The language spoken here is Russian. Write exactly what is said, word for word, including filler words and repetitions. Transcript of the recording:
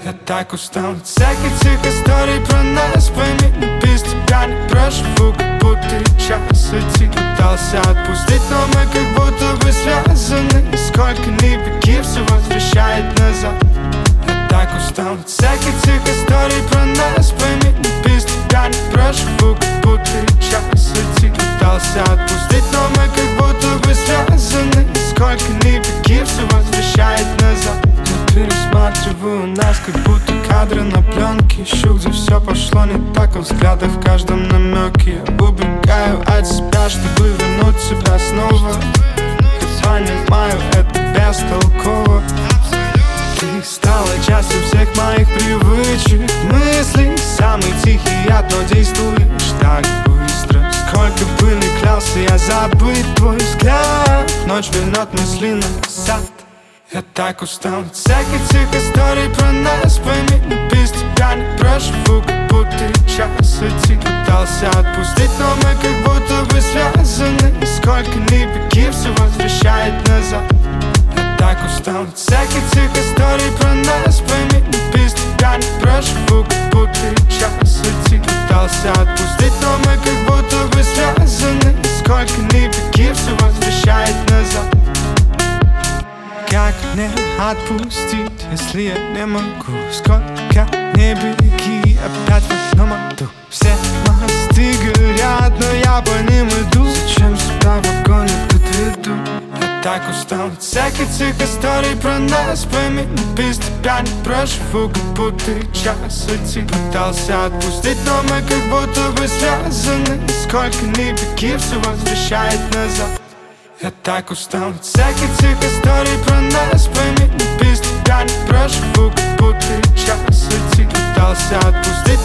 Я так устал от всяких тех историй про нас. Пойми, но без тебя не проживу, как будто час идти. Пытался отпустить, но мы как будто бы связаны. Сколько ни беги, все возвращает назад. Я так устал от всяких тех историй про нас. Пойми, но без тебя не проживу, как будто час идти. Пытался отпустить, но мы как будто бы связаны. Сколько ни беги, все возвращает назад. Пересматриваю нас, как будто кадры на пленке. Ищу, где все пошло не так, во взглядах в каждом намеке. Я убегаю от себя, чтобы вернуть себя снова. Хоть понимаю, это бестолково. Ты стала частью всех моих привычек, мыслей. Самый тихий яд, но действуешь так быстро. Сколько бы ни клялся я забыть твой взгляд. Ночь вернет мысли назад. Я так устал от всяких тех историй про нас. Пойми, но без тебя не проживу, как будто час идти. Пытался отпустить, но мы как будто бы связаны. Сколько ни беги, все возвращает назад. Я так устал от всяких тех историй про нас. Пойми, но без тебя не проживу, как будто час идти. Пытался отпустить, но мы как будто бы связаны. Сколько ни беги, все возвращает назад. Как мне отпустить, если я не могу? Сколько не беги, опять в одном аду. Все мосты горят, но я по ним иду. Зачем сюда в огонь тут веду? Я так устал от всяких тех историй про нас. Пойми, но без тебя не проживу, как будто час идти. Пытался отпустить, но мы как будто бы связаны. Сколько ни беги, все возвращает назад. Я так устал от всяких тех историй про нас. Пойми, но без тебя не проживу, как будто час идти. Пытался отпустить,